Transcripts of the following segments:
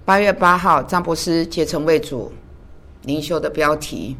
8月8号，张博士竭诚为主灵修的标题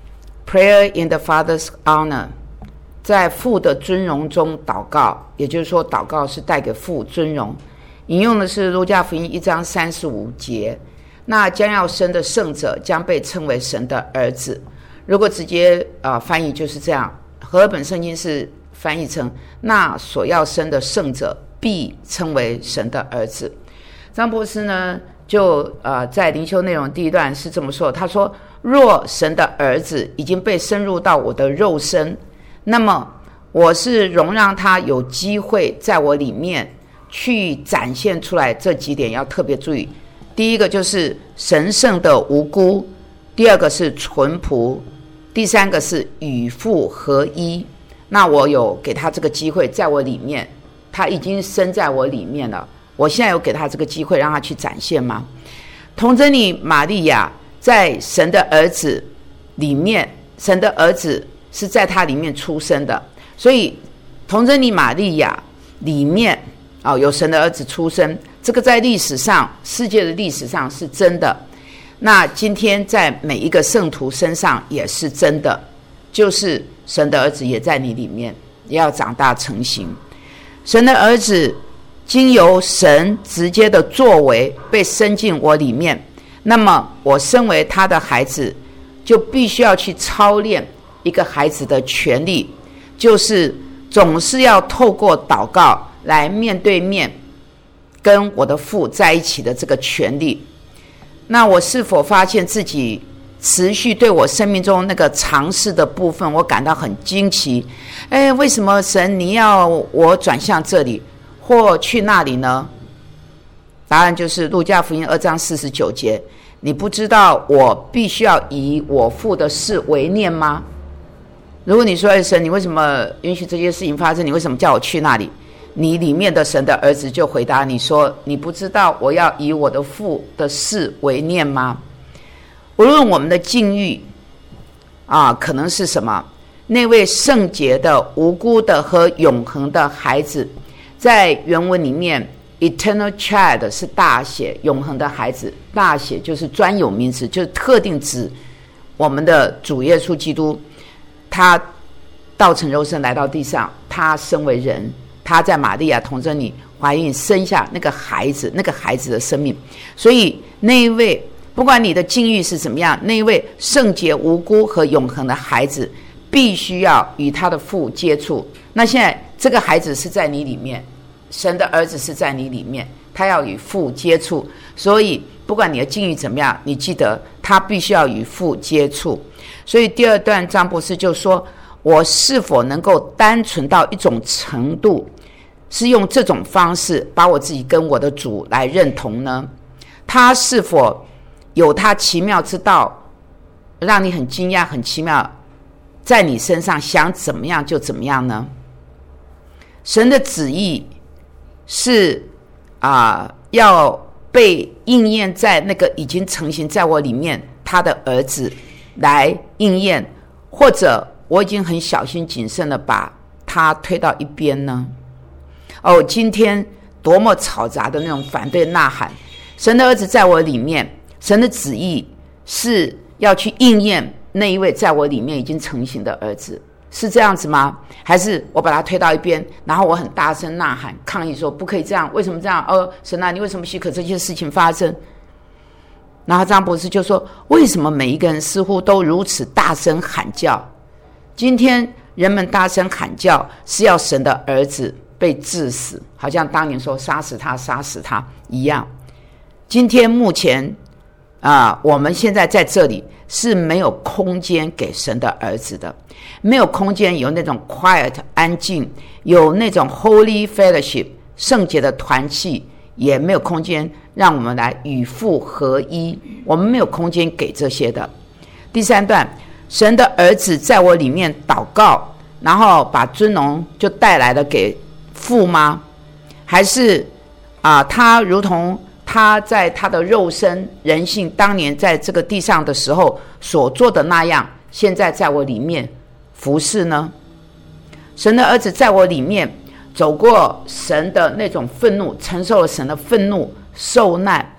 Prayer in the Father's Honor， 在父的尊荣中祷告，也就是说祷告是带给父尊荣。引用的是路加福音1章35节，那将要生的圣者将被称为神的儿子。如果直接翻译就是这样，和合本圣经是翻译成那所要生的圣者必称为神的儿子。张博士呢就在灵修内容第一段是这么说，他说若神的儿子已经被深入到我的肉身，那么我是容让他有机会在我里面去展现出来这几点要特别注意。第一个就是神圣的无辜，第二个是淳朴，第三个是与父合一。那我有给他这个机会在我里面，他已经生在我里面了，我现在有给他这个机会让他去展现吗？童贞女玛利亚在神的儿子里面，神的儿子是在他里面出生的，所以童贞女玛利亚里面有神的儿子出生，这个在历史上，世界的历史上是真的。那今天在每一个圣徒身上也是真的，就是神的儿子也在你里面，也要长大成型。神的儿子经由神直接的作为被生进我里面，那么我身为他的孩子，就必须要去操练一个孩子的权利，就是总是要透过祷告来面对面跟我的父在一起的这个权利。那我是否发现自己持续对我生命中那个尝试的部分我感到很惊奇？为什么神你要我转向这里或去那里呢？答案就是路加福音2章49节，你不知道我必须要以我父的事为念吗？如果你说神你为什么允许这些事情发生，你为什么叫我去那里？你里面的神的儿子就回答你说，你不知道我要以我的父的事为念吗？无论我们的境遇可能是什么，那位圣洁的无辜的和永恒的孩子，在原文里面 eternal child 是大写，永恒的孩子大写就是专有名词，就是特定指我们的主耶稣基督，他道成肉身来到地上，他身为人，他在玛利亚童贞女怀孕生下那个孩子，那个孩子的生命。所以那一位不管你的境遇是怎么样，那一位圣洁无辜和永恒的孩子必须要与他的父接触。那现在这个孩子是在你里面，神的儿子是在你里面，他要与父接触。所以不管你的境遇怎么样，你记得他必须要与父接触。所以第二段张博士就说，我是否能够单纯到一种程度，是用这种方式把我自己跟我的主来认同呢？他是否有他奇妙之道，让你很惊讶很奇妙，在你身上想怎么样就怎么样呢？神的旨意是要被应验在那个已经成型在我里面他的儿子来应验，或者我已经很小心谨慎的把他推到一边呢？今天多么嘈杂的那种反对呐喊，神的儿子在我里面，神的旨意是要去应验那一位在我里面已经成型的儿子，是这样子吗？还是我把他推到一边，然后我很大声呐喊抗议说不可以这样，为什么这样？神啊，你为什么许可这些事情发生？然后张博士就说，为什么每一个人似乎都如此大声喊叫？今天人们大声喊叫是要神的儿子被治死，好像当年说杀死他杀死他一样。今天目前我们现在在这里是没有空间给神的儿子的，没有空间有那种 quiet 安静，有那种 holy fellowship 圣洁的团契，也没有空间让我们来与父合一，我们没有空间给这些的。第三段，神的儿子在我里面祷告，然后把尊荣就带来了给父吗？还是他如同他在他的肉身人性当年在这个地上的时候所做的那样，现在在我里面服侍呢？神的儿子在我里面走过神的那种愤怒，承受了神的愤怒受难，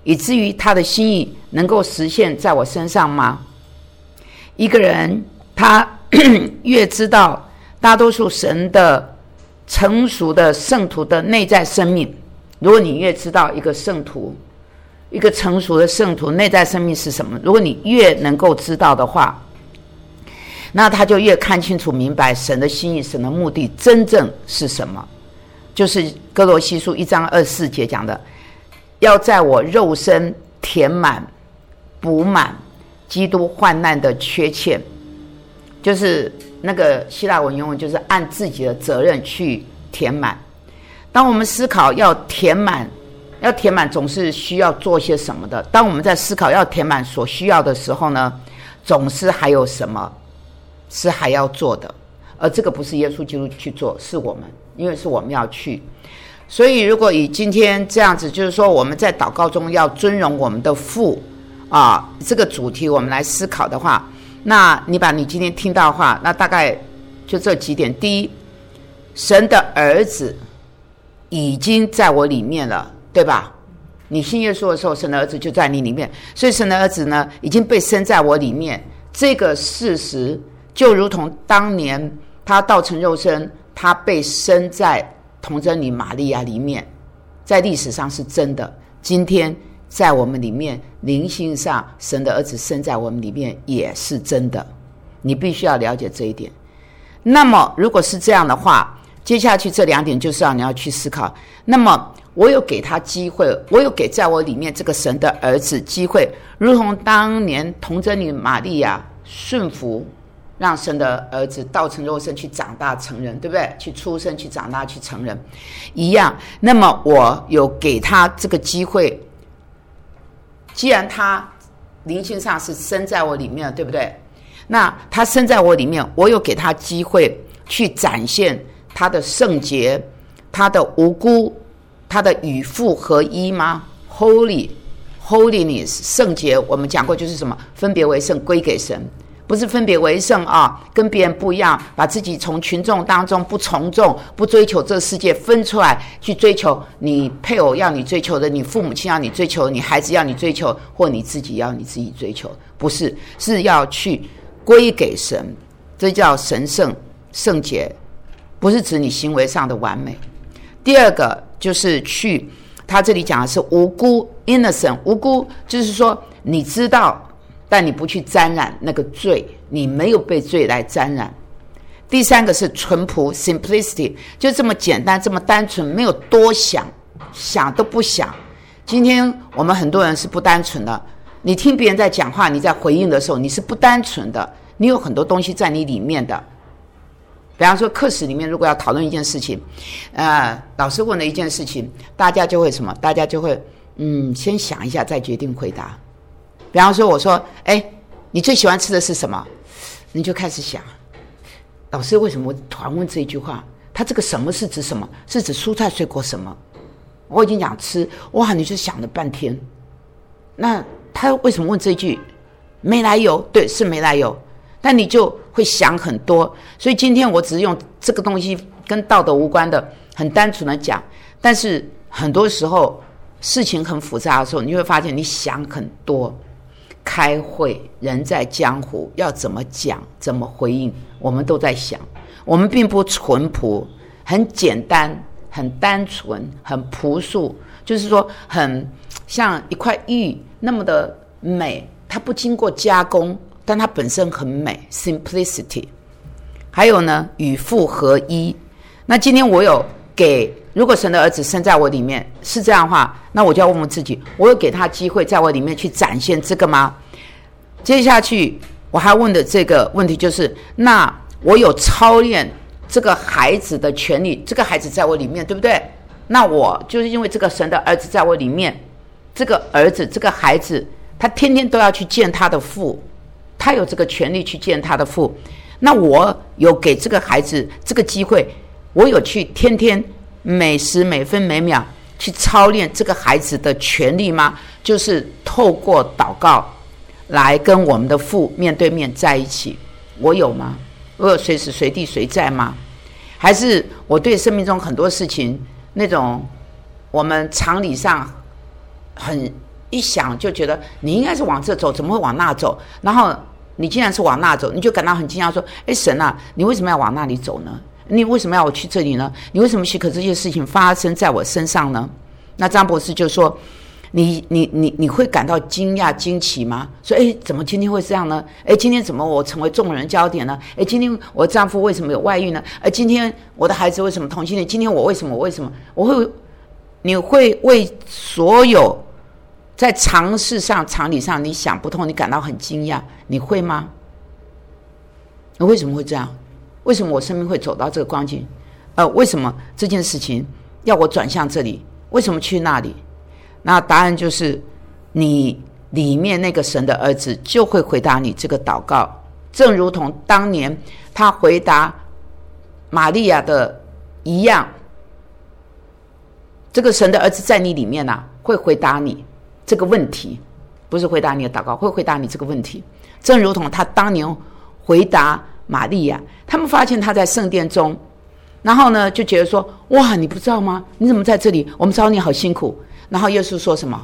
以至于他的心意能够实现在我身上吗？一个人他越知道大多数神的成熟的圣徒的内在生命，如果你越知道一个圣徒，一个成熟的圣徒内在生命是什么，如果你越能够知道的话，那他就越看清楚明白神的心意，神的目的真正是什么。就是哥罗西书1章24节讲的，要在我肉身填满补满基督患难的缺欠，就是那个希腊文原文就是按自己的责任去填满。当我们思考要填满总是需要做些什么的。当我们在思考要填满所需要的时候呢，总是还有什么是还要做的，而这个不是耶稣基督去做，是我们，因为是我们要去。所以如果以今天这样子，就是说我们在祷告中要尊荣我们的父这个主题我们来思考的话，那你把你今天听到的话，那大概就这几点。第一，神的儿子已经在我里面了，对吧？你信耶稣的时候，神的儿子就在你里面，所以神的儿子呢已经被生在我里面。这个事实就如同当年他道成肉身，他被生在童贞女玛利亚里面，在历史上是真的。今天在我们里面，灵性上神的儿子生在我们里面也是真的，你必须要了解这一点。那么如果是这样的话，接下去这2点就是你要去思考，那么我有给他机会，我有给在我里面这个神的儿子机会，如同当年童贞女玛利亚顺服让神的儿子道成肉身去长大成人，对不对？去出生，去长大，去成人一样。那么我有给他这个机会，既然他灵性上是生在我里面，对不对？那他生在我里面，我有给他机会去展现他的圣洁，他的无辜，他的与父合一吗？ Holiness 圣洁，我们讲过就是什么？分别为圣，归给神。不是分别为圣跟别人不一样，把自己从群众当中不从众，不追求这世界，分出来去追求你配偶要你追求的，你父母亲要你追求，你孩子要你追求，或你自己要你自己追求。不是，是要去归给神，这叫神圣圣洁，不是指你行为上的完美。第二个就是他这里讲的是无辜 innocent， 无辜就是说你知道但你不去沾染那个罪，你没有被罪来沾染。第3个是淳朴 simplicity， 就这么简单这么单纯，没有多想都不想。今天我们很多人是不单纯的，你听别人在讲话，你在回应的时候你是不单纯的，你有很多东西在你里面的。比方说课室里面如果要讨论一件事情，老师问了一件事情，大家就会什么？大家就会先想一下再决定回答。比方说我说你最喜欢吃的是什么？你就开始想，老师为什么突然问这一句话？他这个什么是指什么？是指蔬菜水果什么？我已经讲吃，哇，你就想了半天。那他为什么问这一句？没来由，对，是没来由，但你就会想很多。所以今天我只是用这个东西跟道德无关的很单纯的讲，但是很多时候事情很复杂的时候，你会发现你想很多。开会，人在江湖，要怎么讲，怎么回应，我们都在想。我们并不淳朴，很简单，很单纯，很朴素，就是说很像一块玉那么的美，它不经过加工，但它本身很美 simplicity。 还有呢，与父合一。那今天我有给，如果神的儿子生在我里面是这样的话，那我就要问问自己，我有给他机会在我里面去展现这个吗？接下去我还问的这个问题就是，那我有操练这个孩子的权利，这个孩子在我里面，对不对？那我就是因为这个神的儿子在我里面，这个儿子这个孩子他天天都要去见他的父，他有这个权利去见他的父。那我有给这个孩子这个机会，我有去天天每时每分每秒去操练这个孩子的权利吗？就是透过祷告来跟我们的父面对面在一起，我有吗？我有随时随地随在吗？还是我对生命中很多事情那种我们常理上很一想就觉得你应该是往这走，怎么会往那走？然后你既然是往那走，你就感到很惊讶，说：神啊，你为什么要往那里走呢？你为什么要我去这里呢？你为什么许可这些事情发生在我身上呢？那张博士就说：你会感到惊讶惊奇吗？说怎么今天会这样呢？今天怎么我成为众人焦点呢？今天我丈夫为什么有外遇呢？今天我的孩子为什么同性恋？今天我为什么你会为所有在常识上常理上你想不通，你感到很惊讶，你会吗？为什么会这样？为什么我生命会走到这个光景？为什么这件事情要我转向这里？为什么去那里？那答案就是你里面那个神的儿子就会回答你这个祷告，正如同当年他回答玛利亚的一样。这个神的儿子在你里面会回答你这个问题，不是回答你的祷告，会回答你这个问题。正如同他当年回答玛利亚，他们发现他在圣殿中，然后呢就觉得说：哇，你不知道吗？你怎么在这里？我们找你好辛苦。然后耶稣说什么？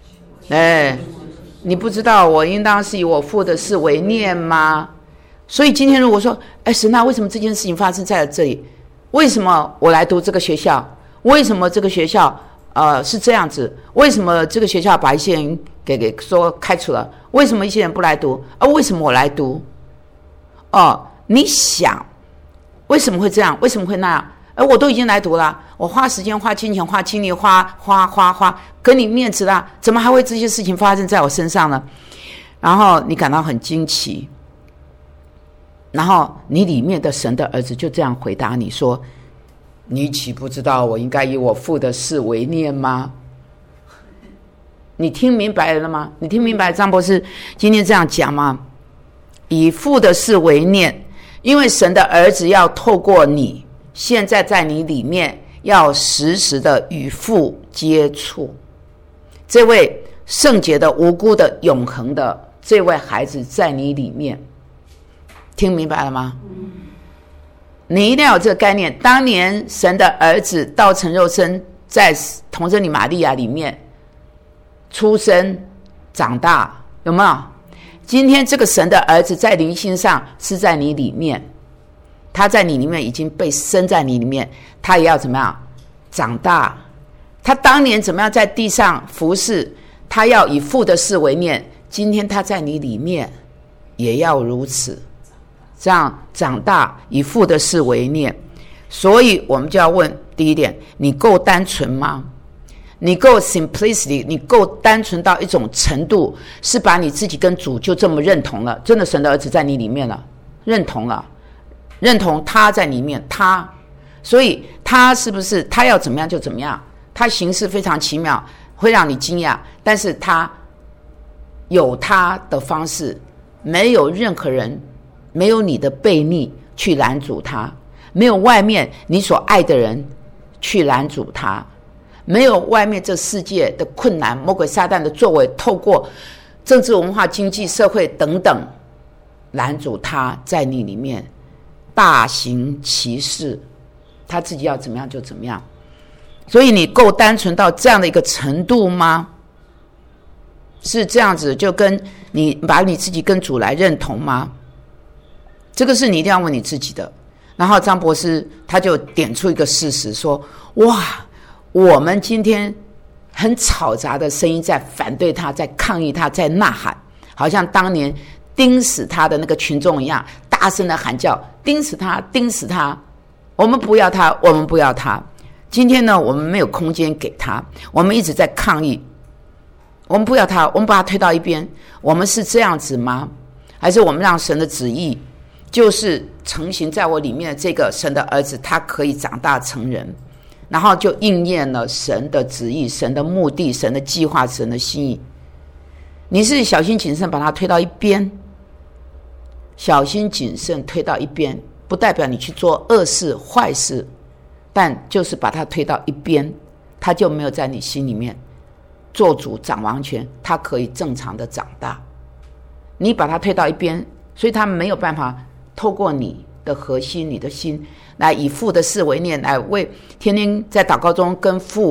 你不知道我应当是以我父的事为念吗？所以今天如果说神啊，为什么这件事情发生在这里？为什么我来读这个学校？为什么这个学校是这样子？为什么这个学校把一些人给说开除了？为什么一些人不来读？为什么我来读？你想为什么会这样？为什么会那样？我都已经来读了，我花时间花金钱花精力花给你面子啦，怎么还会这些事情发生在我身上呢？然后你感到很惊奇，然后你里面的神的儿子就这样回答你说：你岂不知道我应该以我父的事为念吗？你听明白了吗？你听明白张博士今天这样讲吗？以父的事为念，因为神的儿子要透过你，现在在你里面，要时时的与父接触。这位圣洁的、无辜的、永恒的这位孩子在你里面，听明白了吗？你一定要有这个概念。当年神的儿子道成肉身，在童贞女玛利亚里面出生长大，有没有？今天这个神的儿子在灵性上是在你里面，他在你里面已经被生在你里面，他也要怎么样长大？他当年怎么样在地上服侍，他要以父的事为念，今天他在你里面也要如此，这样长大，以父的事为念。所以我们就要问第一点，你够单纯吗？你够 simplicity， 你够单纯到一种程度，是把你自己跟主就这么认同了，真的神的儿子在你里面了，认同了，认同他在里面，他，所以他是不是他要怎么样就怎么样，他行事非常奇妙，会让你惊讶，但是他有他的方式，没有任何人，没有你的悖逆去拦阻他，没有外面你所爱的人去拦阻他，没有外面这世界的困难，魔鬼撒旦的作为，透过政治文化经济社会等等拦阻他在你里面大行其事，他自己要怎么样就怎么样。所以你够单纯到这样的一个程度吗？是这样子就跟你把你自己跟主来认同吗？这个是你一定要问你自己的。然后张博士他就点出一个事实说，哇，我们今天很吵杂的声音在反对他，在抗议他，在呐喊，好像当年钉死他的那个群众一样，大声的喊叫，钉死他，钉死他，我们不要他，我们不要他。今天呢，我们没有空间给他，我们一直在抗议，我们不要他，我们把他推到一边。我们是这样子吗？还是我们让神的旨意就是成型在我里面的这个神的儿子，他可以长大成人，然后就应验了神的旨意、神的目的、神的计划、神的心意。你是小心谨慎把他推到一边，小心谨慎推到一边，不代表你去做恶事坏事，但就是把他推到一边，他就没有在你心里面做主掌王权，他可以正常的长大。你把他推到一边，所以他没有办法透过你的核心，你的心来以父的事为念，来为天天在祷告中跟父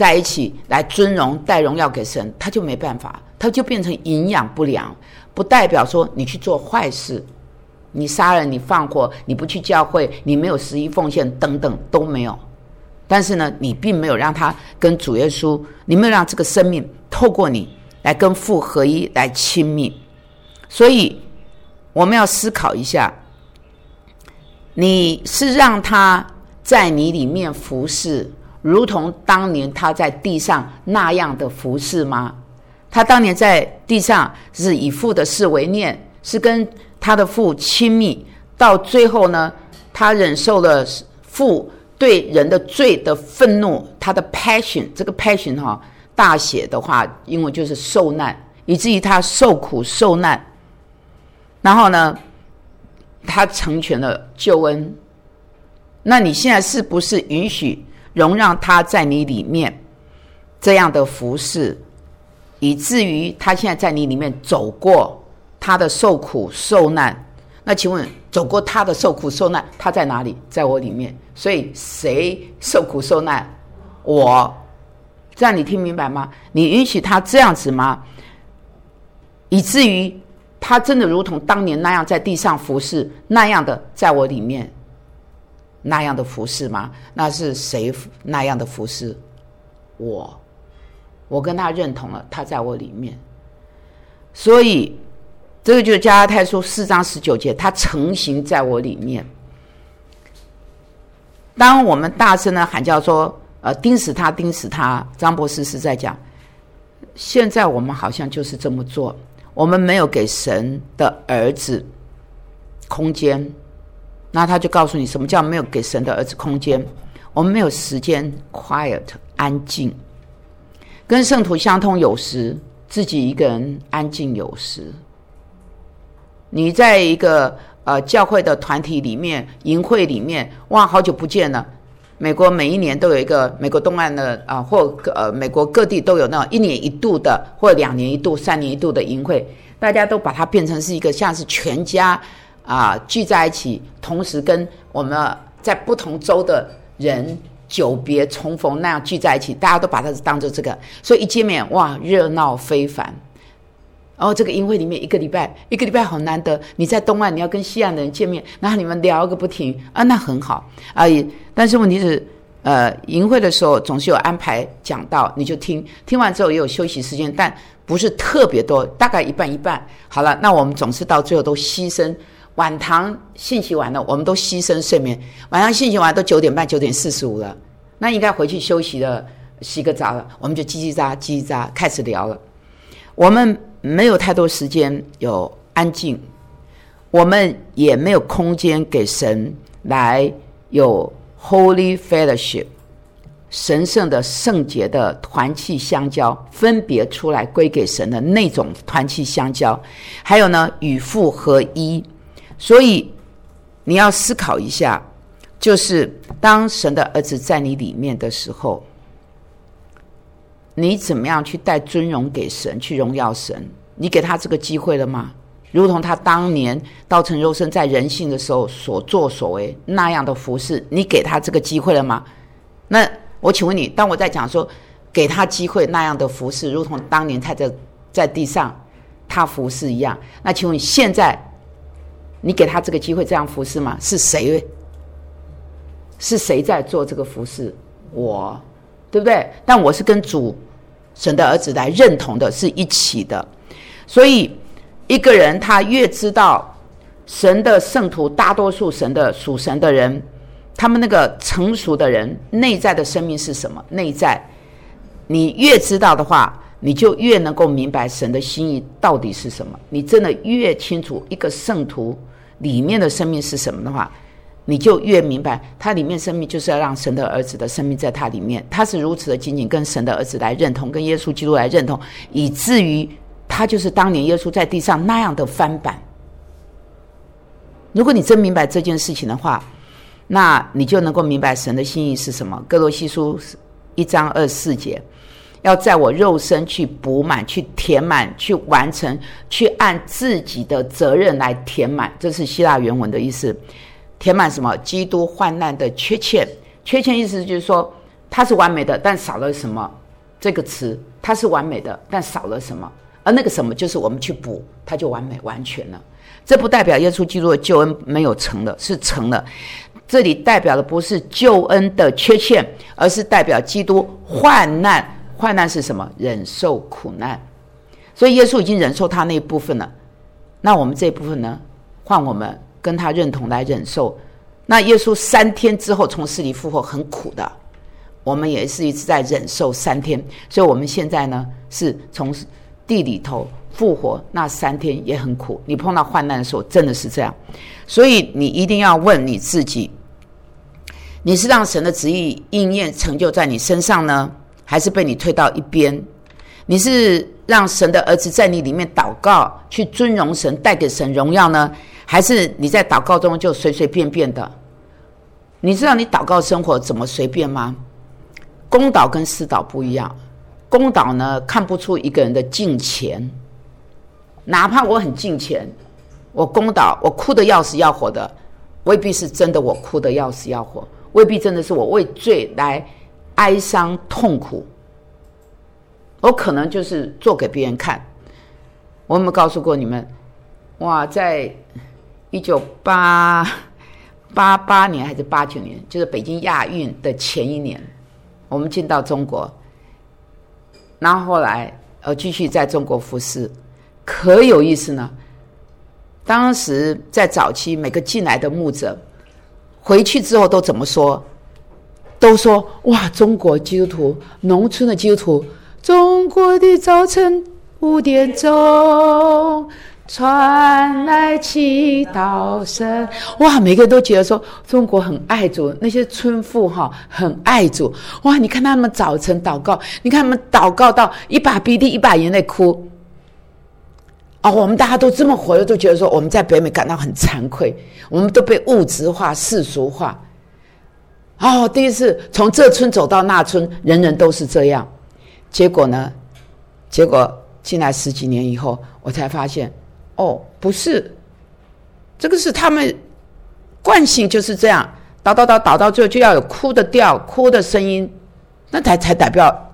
在一起来尊荣带荣耀给神，他就没办法，他就变成营养不良。不代表说你去做坏事，你杀人，你放火，你不去教会，你没有11奉献等等都没有。但是呢，你并没有让他跟主耶稣，你没有让这个生命透过你来跟父合一，来亲密。所以我们要思考一下，你是让他在你里面服侍，如同当年他在地上那样的服侍吗？他当年在地上是以父的事为念，是跟他的父亲密，到最后呢，他忍受了父对人的罪的愤怒，他的 passion， 这个 passion 大写的话英文就是受难，以至于他受苦受难，然后呢他成全了救恩。那你现在是不是允许容让他在你里面这样的服事，以至于他现在在你里面走过他的受苦受难？那请问走过他的受苦受难，他在哪里？在我里面。所以谁受苦受难？我。这样你听明白吗？你允许他这样子吗？以至于他真的如同当年那样在地上服侍，那样的在我里面那样的服侍吗？那是谁那样的服侍？我跟他认同了，他在我里面。所以这个就是加拉太书4章19节，他成形在我里面。当我们大声的喊叫说钉死他钉死他，张博士是在讲，现在我们好像就是这么做，我们没有给神的儿子空间。那他就告诉你什么叫没有给神的儿子空间，我们没有时间 quiet 安静，跟圣徒相通有时，自己一个人安静有时。你在一个教会的团体里面，营会里面，哇，好久不见了。美国每一年都有一个美国东岸的或美国各地都有那种1年1度的，或2年1度、3年1度的营会，大家都把它变成是一个像是全家聚在一起，同时跟我们在不同州的人久别重逢那样聚在一起，大家都把它当作这个，所以一见面哇，热闹非凡。然后这个营会里面一个礼拜好难得，你在东岸你要跟西岸的人见面，然后你们聊个不停那很好但是问题是营会的时候总是有安排讲道，你就听完之后也有休息时间，但不是特别多，大概一半一半。好了，那我们总是到最后都牺牲晚堂信息完了，我们都牺牲睡眠，晚上信息完都9点半9点45了，那应该回去休息了，洗个澡了，我们就叽叽喳开始聊了。我们没有太多时间有安静，我们也没有空间给神来有 Holy Fellowship 神圣的圣洁的团契相交，分别出来归给神的那种团契相交，还有呢与父合一。所以你要思考一下，就是当神的儿子在你里面的时候，你怎么样去带尊荣给神，去荣耀神？你给他这个机会了吗？如同他当年道成肉身在人性的时候所作所为那样的服事，你给他这个机会了吗？那我请问你，当我在讲说给他机会那样的服事，如同当年他在地上他服事一样，那请问现在你给他这个机会这样服事吗？是谁在做这个服事？我，对不对？但我是跟主神的儿子来认同的，是一起的。所以一个人他越知道神的圣徒，大多数属神的人，他们那个成熟的人内在的生命是什么？内在你越知道的话，你就越能够明白神的心意到底是什么。你真的越清楚一个圣徒里面的生命是什么的话，你就越明白他里面生命就是要让神的儿子的生命在他里面，他是如此的紧紧跟神的儿子来认同，跟耶稣基督来认同，以至于他就是当年耶稣在地上那样的翻版。如果你真明白这件事情的话，那你就能够明白神的心意是什么。哥罗西书1章24节，要在我肉身去补满，去填满，去完成，去按自己的责任来填满，这是希腊原文的意思。填满什么？基督患难的缺欠。缺欠意思就是说他是完美的，但少了什么？ 这个词，它是完美的，但少了什么？而那个什么就是我们去补，它就完美完全了。这不代表耶稣基督的救恩没有成了，是成了。这里代表的不是救恩的缺陷，而是代表基督患难。患难是什么？忍受苦难。所以耶稣已经忍受他那一部分了，那我们这一部分呢，换我们跟他认同来忍受。那耶稣3天之后从死里复活，很苦的，我们也是一直在忍受3天。所以我们现在呢，是从地里头复活，那3天也很苦。你碰到患难的时候真的是这样。所以你一定要问你自己，你是让神的旨意应验成就在你身上呢，还是被你推到一边？你是让神的儿子在你里面祷告，去尊荣神，带给神荣耀呢，还是你在祷告中就随随便便的？你知道你祷告生活怎么随便吗？公祷跟私祷不一样。公祷呢，看不出一个人的敬虔，哪怕我很敬虔，我公祷，我哭得要死要活的，未必是真的我哭得要死要活，未必真的是我为罪来哀伤痛苦，我可能就是做给别人看。我有没有告诉过你们？哇，在1988年还是89年，就是北京亚运的前一年，我们进到中国，然后后来继续在中国服侍。可有意思呢，当时在早期每个进来的牧者回去之后都怎么说？都说哇，中国基督徒，农村的基督徒，中国的早晨5点钟传来祈祷声。哇，每个人都觉得说中国很爱主，那些村妇很爱主。哇，你看他们早晨祷告，你看他们祷告到一把鼻涕一把眼泪哭。我们大家都这么活的，都觉得说我们在北美感到很惭愧，我们都被物质化世俗化。第一次从这村走到那村，人人都是这样。结果呢？结果进来10几年以后，我才发现，不是，这个是他们惯性就是这样，祷到最后就要有哭的调、哭的声音，那才代表。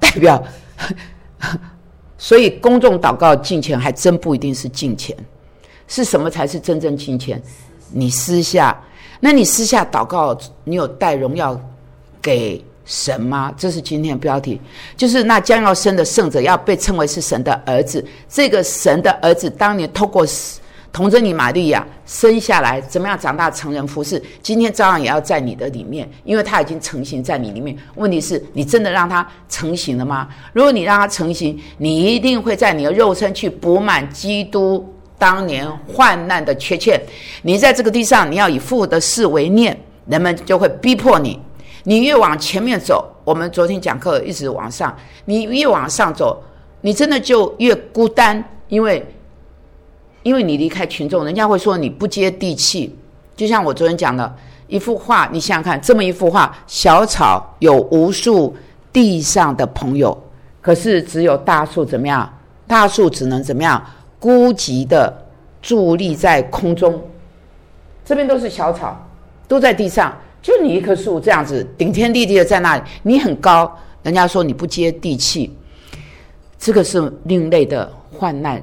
所以公众祷告敬虔还真不一定是敬虔，是什么才是真正敬虔？你私下，那你私下祷告，你有带荣耀给神吗？这是今天的标题，就是那将要生的圣者要被称为是神的儿子。这个神的儿子当年透过童贞女玛利亚生下来，怎么样长大成人服侍，今天照样也要在你的里面，因为他已经成型在你里面。问题是你真的让他成型了吗？如果你让他成型，你一定会在你的肉身去补满基督当年患难的缺欠。你在这个地上，你要以父的事为念，人们就会逼迫你。你越往前面走，我们昨天讲课一直往上，你越往上走，你真的就越孤单，因为你离开群众，人家会说你不接地气。就像我昨天讲的一幅画，你想想看，这么一幅画，小草有无数地上的朋友，可是只有大树怎么样？大树只能怎么样？孤寂的伫立在空中。这边都是小草，都在地上，就你一棵树这样子顶天立地的在那里，你很高，人家说你不接地气。这个是另类的患难。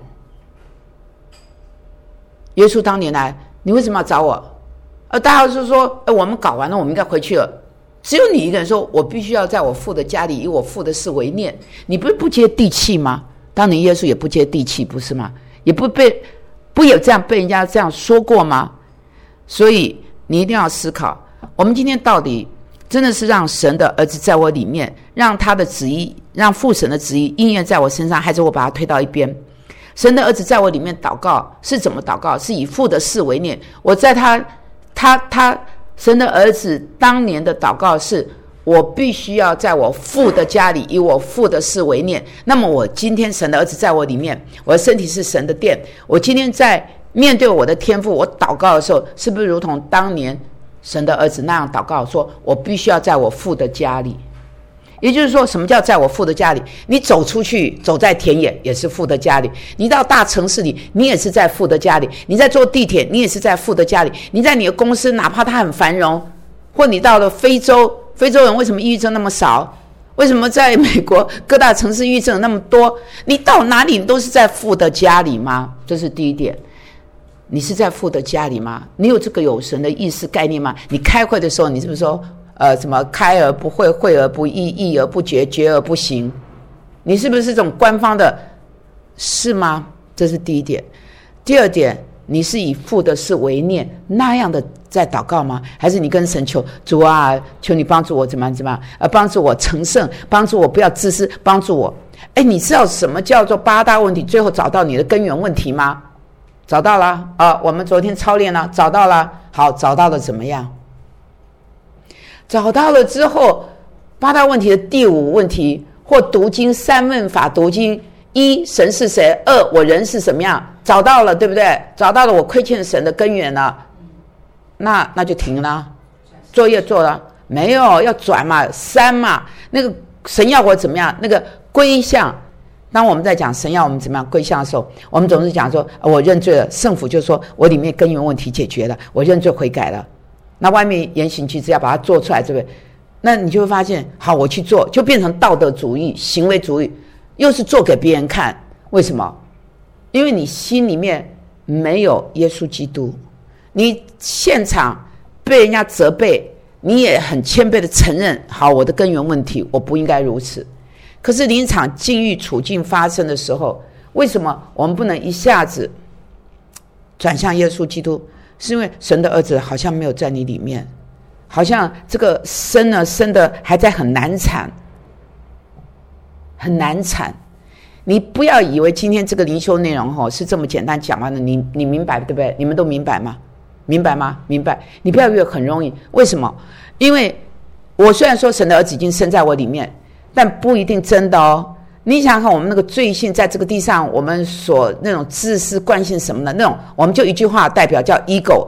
耶稣当年来，你为什么要找我？大家就说，我们搞完了，我们应该回去了。只有你一个人说，我必须要在我父的家里，以我父的事为念。你不是不接地气吗？当年耶稣也不接地气，不是吗？也不有这样被人家这样说过吗？所以你一定要思考，我们今天到底真的是让神的儿子在我里面，让他的旨意，让父神的旨意应验在我身上，还是我把他推到一边？神的儿子在我里面祷告是怎么祷告？是以父的事为念。我在他神的儿子当年的祷告是，我必须要在我父的家里，以我父的事为念。那么我今天神的儿子在我里面，我的身体是神的殿，我今天在面对我的天父，我祷告的时候，是不是如同当年神的儿子那样祷告，说我必须要在我父的家里？也就是说，什么叫在我父的家里？你走出去，走在田野也是父的家里；你到大城市里，你也是在父的家里；你在坐地铁，你也是在父的家里；你在你的公司，哪怕它很繁荣，或你到了非洲，非洲人为什么抑郁症那么少？ 为什么在美国各大城市抑郁症那么多？你到哪里都是在父的家里吗？这是第一点。你是在父的家里吗？你有这个有神的意识概念吗？你开会的时候，你是不是说什么开而不会，会而不议，议而不决，决而不行？你是不是这种官方的？是吗？这是第一点。第二点，你是以父的事为念那样的在祷告吗？还是你跟神求主啊，求你帮助我怎么样，帮助我成圣，帮助我不要自私，帮助我。你知道什么叫做8大问题最后找到你的根源问题吗？找到了啊，我们昨天操练了，找到了。好，找到了怎么样？找到了之后，8大问题的第5问题，或读经3问法读经：1神是谁？2我人是什么样？找到了，对不对？找到了我亏欠神的根源了，那就停了，作业做了没有？要转嘛，3嘛，那个神要我怎么样？那个归向。当我们在讲神要我们怎么样归向的时候，我们总是讲说我认罪了，圣父就说我里面根源问题解决了，我认罪悔改了。那外面言行举止要把它做出来，对不对？那你就会发现，好，我去做，就变成道德主义、行为主义，又是做给别人看。为什么？因为你心里面没有耶稣基督，你现场被人家责备，你也很谦卑的承认，好，我的根源问题，我不应该如此。可是临场境遇处境发生的时候，为什么我们不能一下子转向耶稣基督？是因为神的儿子好像没有在你里面，好像这个生的还在很难产，很难产。你不要以为今天这个灵修内容是这么简单讲完的，你明白对不对？你们都明白吗？明白吗？明白。你不要以为很容易，为什么？因为我虽然说神的儿子已经生在我里面，但不一定真的哦。你想想看，我们那个罪性在这个地上，我们所那种自私惯性什么的那种，我们就一句话代表叫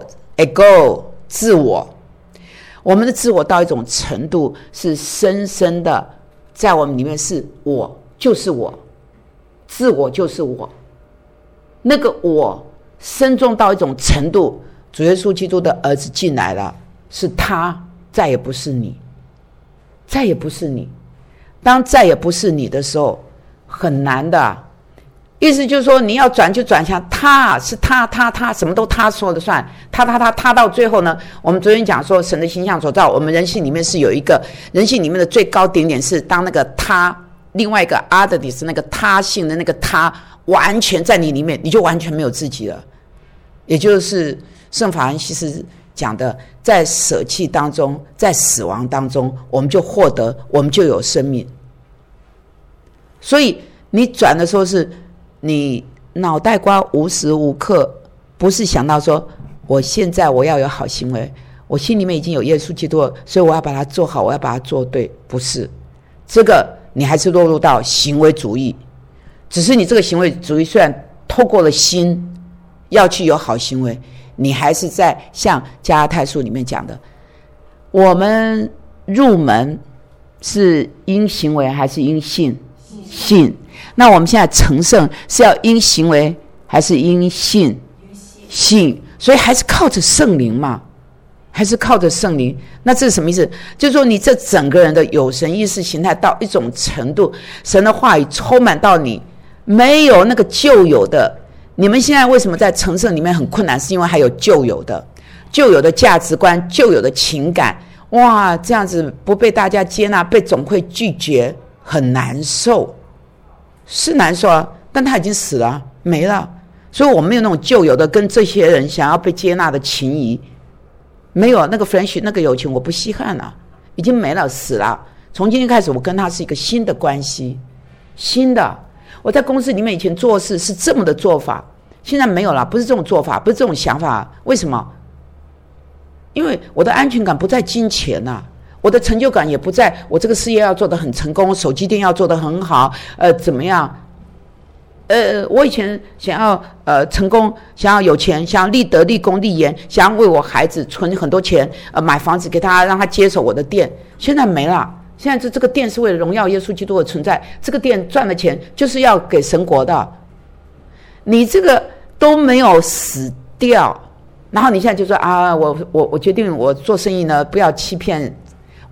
ego 自我。我们的自我到一种程度是深深的在我们里面，是我就是我，自我就是我。那个我深重到一种程度，主耶稣基督的儿子进来了，是他，再也不是你，再也不是你。当再也不是你的时候，很难的。意思就是说，你要转就转向他，是他，什么都他说了算。他到最后呢，我们昨天讲说，神的形象所造，我们人性里面是有一个人性里面的最高点是，当那个他，另外一个阿德里是那个他性的那个他，完全在你里面，你就完全没有自己了。也就是圣法兰西斯讲的，在舍弃当中，在死亡当中，我们就获得，我们就有生命。所以你转的时候，是你脑袋瓜无时无刻不是想到说，我现在我要有好行为，我心里面已经有耶稣基督了，所以我要把它做好，我要把它做对。不是这个，你还是落入到行为主义。只是你这个行为主义虽然透过了心要去有好行为，你还是在像加拉太书里面讲的，我们入门是因行为还是因信？信。那我们现在成圣是要因行为还是因信？信。所以还是靠着圣灵嘛，还是靠着圣灵。那这是什么意思？就是说你这整个人的有神意识形态到一种程度，神的话语充满到你，没有那个旧有的。你们现在为什么在成圣里面很困难？是因为还有旧有的价值观，旧有的情感。哇，这样子不被大家接纳，被总会拒绝，很难受。是难受啊，但他已经死了，没了。所以我没有那种旧有的跟这些人想要被接纳的情谊，没有那个 friendship， 那个友情我不稀罕了，已经没了，死了。从今天开始，我跟他是一个新的关系，新的。我在公司里面以前做事是这么的做法，现在没有了，不是这种做法，不是这种想法。为什么？因为我的安全感不在金钱啊，我的成就感也不在我这个事业要做得很成功，手机店要做得很好，怎么样？我以前想要成功，想要有钱，想要立德、立功、立言，想要为我孩子存很多钱，买房子给他，让他接手我的店。现在没了。现在这个店是为了荣耀耶稣基督的存在，这个店赚的钱就是要给神国的。你这个都没有死掉，然后你现在就说啊，我决定我做生意呢，不要欺骗，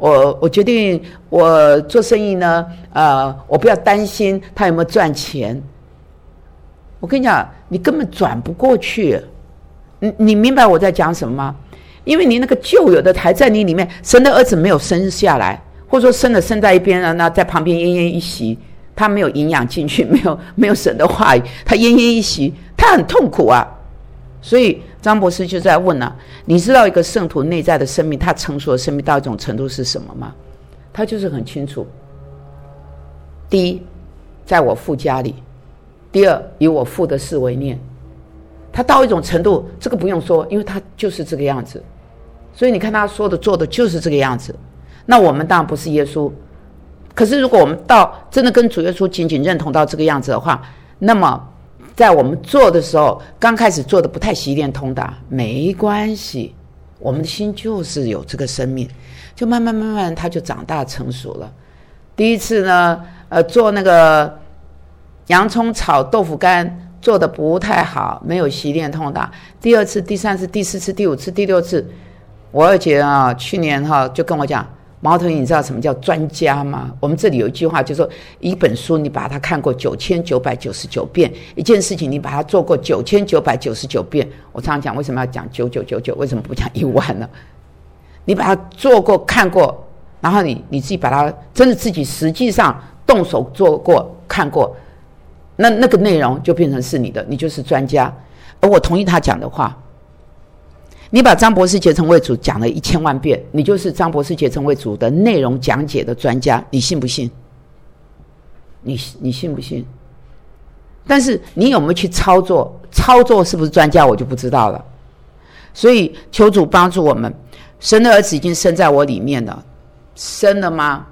我决定我做生意呢，我不要担心他有没有赚钱。我跟你讲，你根本转不过去。你明白我在讲什么吗？因为你那个旧有的还在你里面，神的儿子没有生下来，或者说生在一边，那在旁边奄奄一息，他没有营养进去，没有神的话语，他奄奄一息，他很痛苦啊。所以张博士就在问啊，你知道一个圣徒内在的生命，他成熟的生命到一种程度是什么吗？他就是很清楚，第一，在我父家里；第二，以我父的事为念。他到一种程度，这个不用说，因为他就是这个样子。所以你看他说的做的就是这个样子。那我们当然不是耶稣，可是如果我们到真的跟主耶稣紧紧认同到这个样子的话，那么在我们做的时候，刚开始做的不太洗练通达，没关系，我们的心就是有这个生命，就慢慢他就长大成熟了。第一次呢，做那个洋葱炒豆腐干做的不太好，没有洗练通达。第二次、第三次、第四次、第五次、第六次，我二姐啊，去年就跟我讲，毛头，你知道什么叫专家吗？我们这里有一句话，就是说一本书你把它看过9999遍，一件事情你把它做过9999遍。我常常讲，为什么要讲9999？为什么不讲1万呢？你把它做过、看过，然后你自己把它真的自己实际上动手做过、看过。那个内容就变成是你的，你就是专家。而我同意他讲的话，你把张博士结成为主讲了1000万遍，你就是张博士结成为主的内容讲解的专家，你信不信？你信不信？但是你有没有去操作？操作是不是专家我就不知道了。所以求主帮助我们，神的儿子已经生在我里面了，生了吗？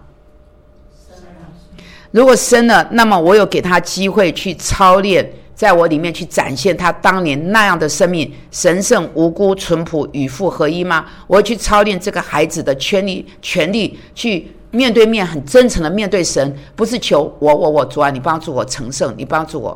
如果生了，那么我有给他机会去操练，在我里面去展现他当年那样的生命，神圣、无辜、淳朴、与父合一吗？我要去操练这个孩子的权利，去面对面很真诚的面对神，不是求我主啊，你帮助我成圣，你帮助我。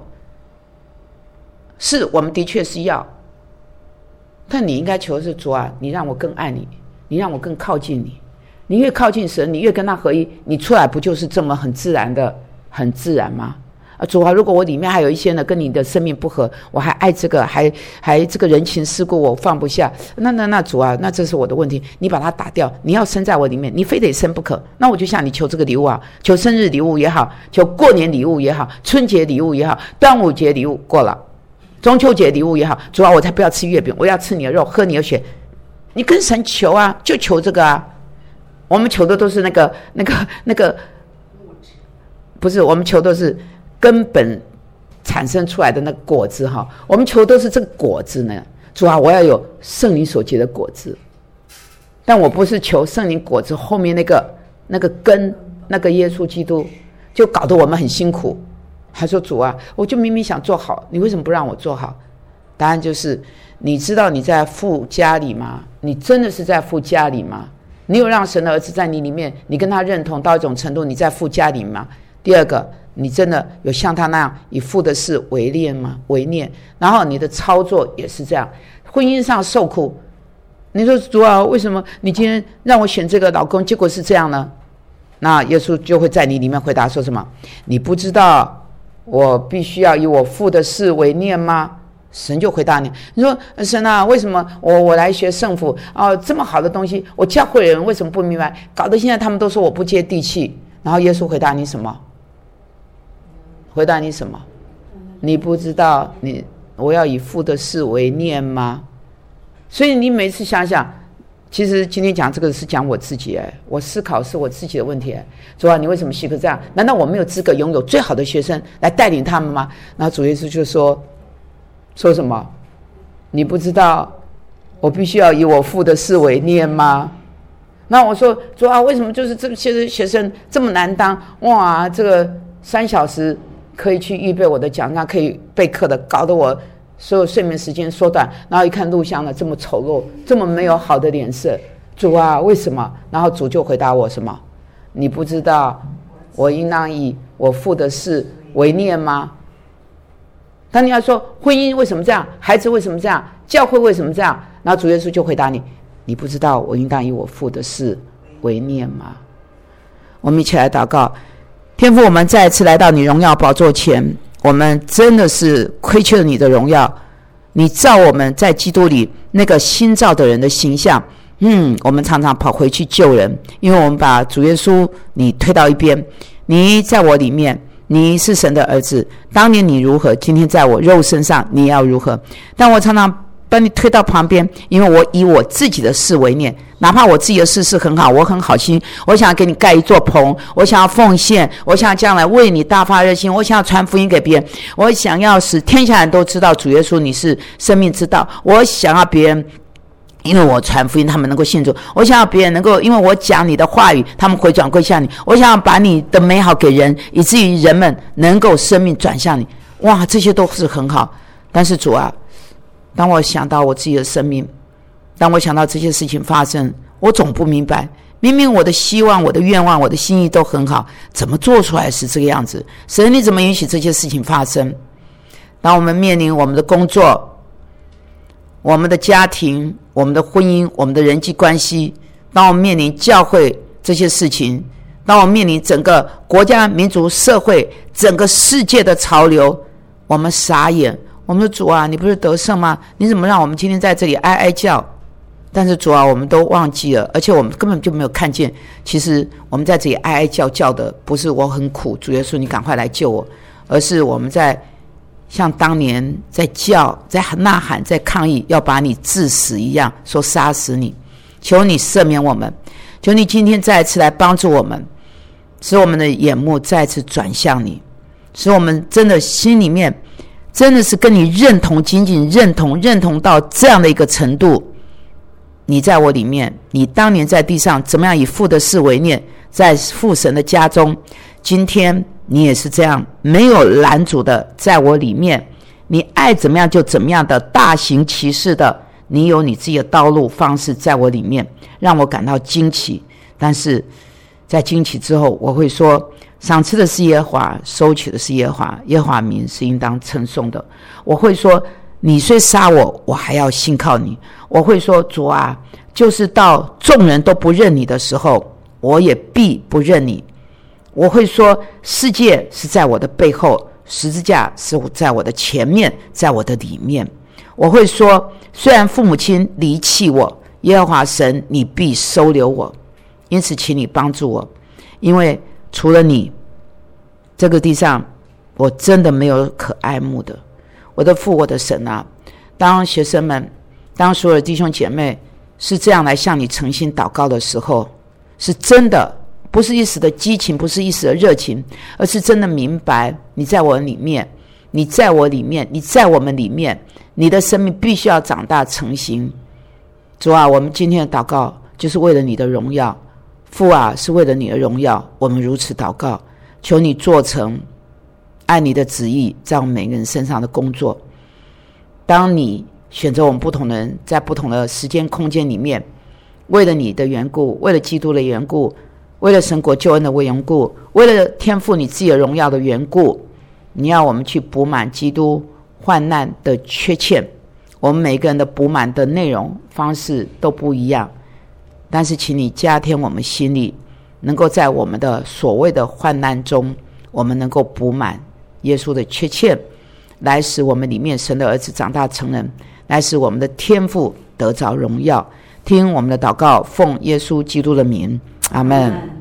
是我们的确是要，但你应该求的是主啊，你让我更爱你，你让我更靠近你。你越靠近神，你越跟他合一，你出来不就是这么很自然吗？主啊，如果我里面还有一些呢跟你的生命不合，我还爱这个，还这个人情世故我放不下，那主啊，那这是我的问题，你把它打掉，你要生在我里面，你非得生不可。那我就向你求这个礼物啊，求生日礼物也好，求过年礼物也好，春节礼物也好，端午节礼物过了，中秋节礼物也好，主啊，我才不要吃月饼，我要吃你的肉，喝你的血。你跟神求啊，就求这个啊。我们求的都是那个，不是，我们求的是根本产生出来的那个果子哈。我们求的都是这个果子呢。主啊，我要有圣灵所结的果子，但我不是求圣灵果子后面那个根，那个耶稣基督，就搞得我们很辛苦。还说主啊，我就明明想做好，你为什么不让我做好？答案就是，你知道你在父家里吗？你真的是在父家里吗？你有让神的儿子在你里面，你跟他认同到一种程度，你在父家里吗？第二个，你真的有像他那样以父的事为念吗？为念，然后你的操作也是这样。婚姻上受苦，你说主啊，为什么你今天让我选这个老公，结果是这样呢？那耶稣就会在你里面回答说什么？你不知道我必须要以我父的事为念吗？神就回答你，你说神啊，为什么我来学圣父这么好的东西，我教会人为什么不明白？搞得现在他们都说我不接地气。然后耶稣回答你什么？回答你什么？你不知道我要以父的事为念吗？所以你每次想想，其实今天讲这个是讲我自己我思考是我自己的问题主啊，你为什么许可这样？难道我没有资格拥有最好的学生来带领他们吗？然后主耶稣就说什么？你不知道我必须要以我父的事为念吗？那我说主啊，为什么就是这些学生这么难当？哇，这个3小时可以去预备我的讲章，可以备课的，搞得我所有睡眠时间缩短，然后一看录像了，这么丑陋，这么没有好的脸色。主啊，为什么？然后主就回答我什么？你不知道我应当以我父的事为念吗？当你要说婚姻为什么这样，孩子为什么这样，教会为什么这样，然后主耶稣就回答你，你不知道我应当以我父的事为念吗？我们一起来祷告。天父，我们再一次来到你荣耀宝座前，我们真的是亏缺了你的荣耀。你造我们在基督里那个新造的人的形象，我们常常跑回去救人，因为我们把主耶稣你推到一边。你在我里面，你是神的儿子，当年你如何，今天在我肉身上你要如何。但我常常把你推到旁边，因为我以我自己的事为念，哪怕我自己的事是很好，我很好心，我想要给你盖一座棚，我想要奉献，我想要将来为你大发热心，我想要传福音给别人，我想要使天下人都知道主耶稣你是生命之道，我想要别人因为我传福音他们能够信主，我想要别人能够因为我讲你的话语他们回转归向你，我想要把你的美好给人，以至于人们能够生命转向你。哇，这些都是很好。但是主啊，当我想到我自己的生命，当我想到这些事情发生，我总不明白，明明我的希望我的愿望我的心意都很好，怎么做出来是这个样子？神你怎么允许这些事情发生？当我们面临我们的工作，我们的家庭，我们的婚姻，我们的人际关系，当我们面临教会这些事情，当我们面临整个国家民族社会整个世界的潮流，我们傻眼，我们说主啊，你不是得胜吗？你怎么让我们今天在这里哀哀叫？但是主啊，我们都忘记了，而且我们根本就没有看见，其实我们在这里哀哀叫叫的不是我很苦，主耶稣你赶快来救我，而是我们在像当年在叫在呐喊在抗议要把你致死一样，说杀死你。求你赦免我们，求你今天再一次来帮助我们，使我们的眼目再一次转向你，使我们真的心里面真的是跟你认同，紧紧认同到这样的一个程度。你在我里面，你当年在地上怎么样以父的事为念，在父神的家中，今天你也是这样没有拦阻的在我里面，你爱怎么样就怎么样的大行其事的，你有你自己的道路方式在我里面，让我感到惊奇。但是在惊奇之后，我会说赏赐的是耶和华，收取的是耶和华，耶和华名是应当称颂的。我会说你虽杀我，我还要信靠你。我会说主啊，就是到众人都不认你的时候，我也必不认你。我会说世界是在我的背后，十字架是在我的前面，在我的里面。我会说虽然父母亲离弃我，耶和华神你必收留我。因此请你帮助我，因为除了你，这个地上我真的没有可爱慕的。我的父，我的神啊，当学生们，当所有的弟兄姐妹是这样来向你诚心祷告的时候，是真的不是一时的激情，不是一时的热情，而是真的明白你在我里面，你在我里面，你在我们里面，你的生命必须要长大成型。主啊，我们今天的祷告就是为了你的荣耀，父啊，是为了你的荣耀，我们如此祷告，求你做成按你的旨意在我们每个人身上的工作。当你选择我们不同的人，在不同的时间空间里面，为了你的缘故，为了基督的缘故，为了神国救恩的缘故，为了天父你自己的荣耀的缘故，你要我们去补满基督患难的缺欠。我们每个人的补满的内容方式都不一样，但是请你加添我们心里，能够在我们的所谓的患难中，我们能够补满耶稣的缺欠，来使我们里面神的儿子长大成人，来使我们的天父得着荣耀。听我们的祷告，奉耶稣基督的名，阿们。